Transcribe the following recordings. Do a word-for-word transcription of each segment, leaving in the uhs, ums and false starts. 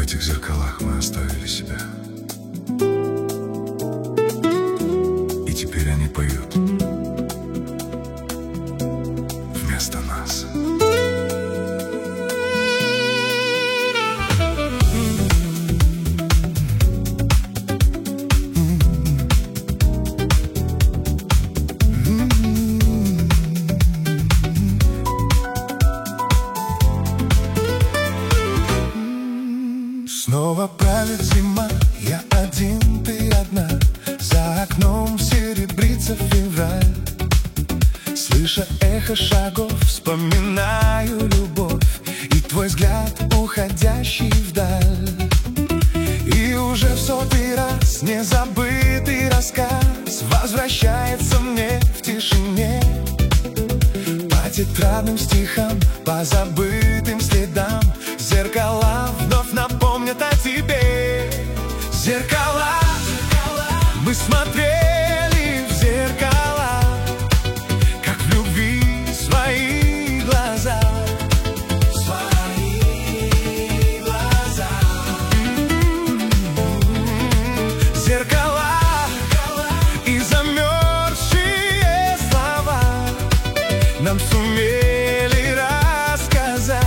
этих зеркалах мы оставили себя. И теперь они поют вместо нас. Снова правит зима, я один, ты одна. За окном серебрится февраль. Слыша эхо шагов, вспоминаю любовь и твой взгляд, уходящий вдаль. И уже в сотый раз незабытый рассказ возвращается мне в тишине. По тетрадным стихам, по забытым следам зеркала вновь напомнят о тебе. Зеркала, мы смотрели в зеркала, как в любви свои глаза. Свои глаза. Зеркала и замерзшие слова нам сумели рассказать.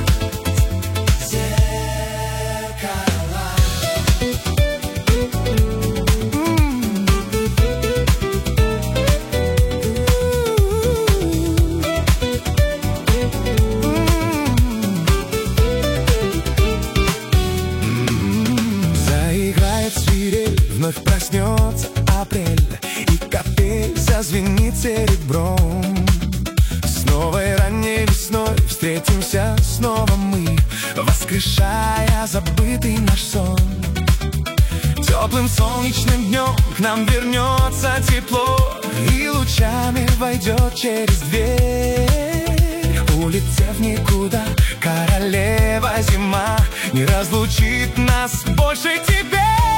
Вновь проснется апрель, и капель зазвенит серебром. С новой ранней весной встретимся снова мы, воскрешая забытый наш сон. Теплым солнечным днем к нам вернется тепло, и лучами войдет через дверь. Улетев никуда, королева зима не разлучит нас больше теперь.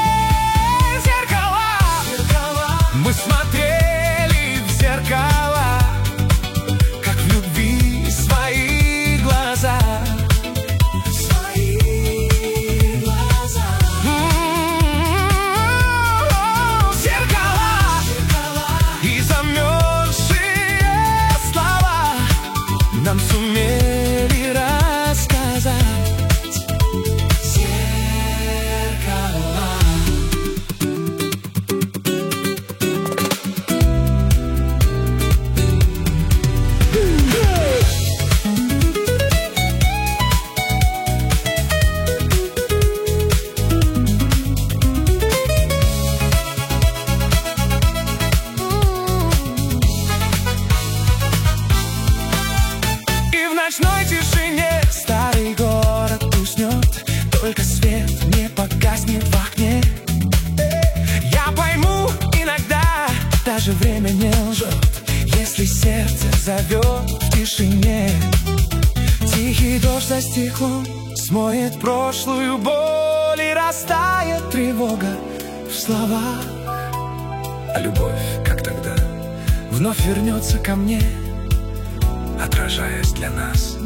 Мы смотрели в зеркала, как в любви свои глаза. Свои глаза. М-м-м-м. Зеркала, зеркала и замерзшие слова нам сумели рассказать. В ночной тишине старый город уснет, только свет не погаснет в окне. Я пойму иногда, даже время не лжет, если сердце зовет в тишине. Тихий дождь за стеклом смоет прошлую боль, и растает тревога в словах. А любовь, как тогда, вновь вернется ко мне, отражаясь для нас.